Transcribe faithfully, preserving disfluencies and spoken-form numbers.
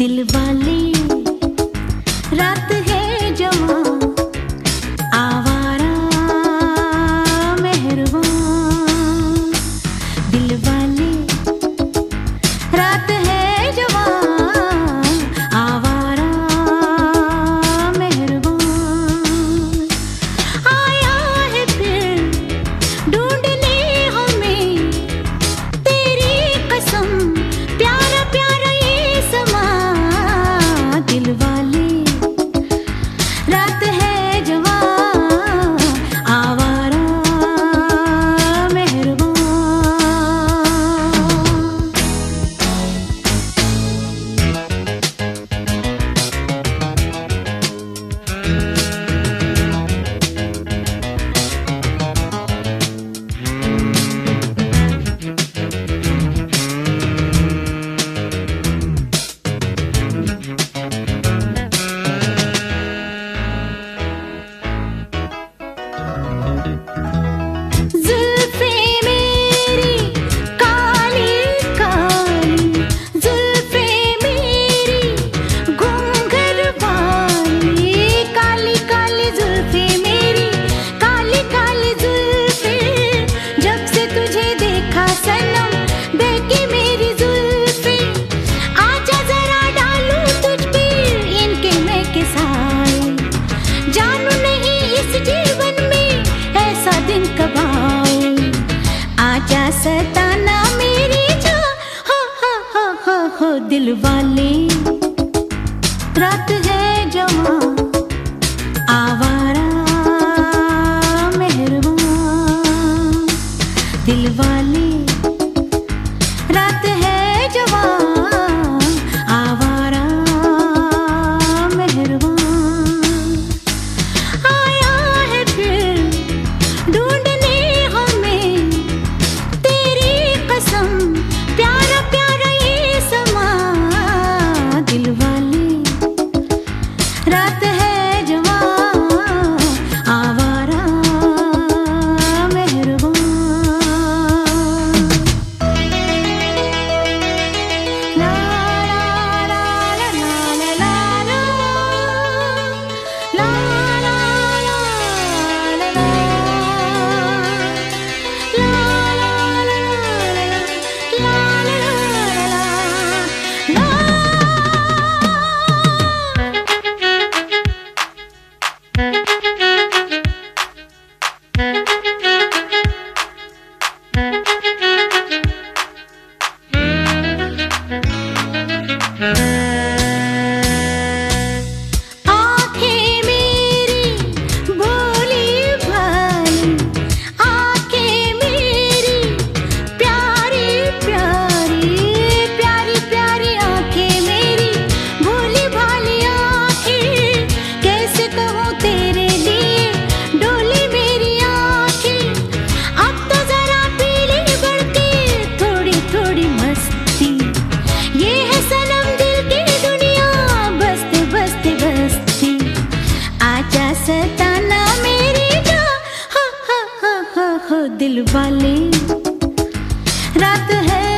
दिल वाले रात है जवां आवारा मेहरबान। दिल वाले रात है जवां आवारा मेहरबान। आया है फिर ढूंढने हमें तेरी कसम प्यारा प्यारा ये समा। दिल वाले रात है जवां आवारा मेहरबान। आजा सताना मेरी जा हो हो हो हो हो। दिल वाले रात है जवां आवारा मेहरबान। दिल वाले रात है जवां आवारा मेहरबान। आया है फिर ढूंढने हमें तेरी कसम प्यारा प्यारा ये समा। दिल वाले रात है जवां आवारा मेहरबान। ला ला ला ला ला ला ला ला ला ला ला ला। आँखें मेरी भोली भाली, आँखें मेरी प्यारी प्यारी प्यारी प्यारी आँखें मेरी भोली भाली आँखें। कैसे कहूँ तेरे लिए डोली मेरी आँखें। अब तो जरा पीली बढ़ती थोड़ी थोड़ी मस्ती। ये है सनम दिल की दुनिया बसते बसते बसती। आजा सताना मेरी जा हो हो हो हो हो। दिल वाले रात है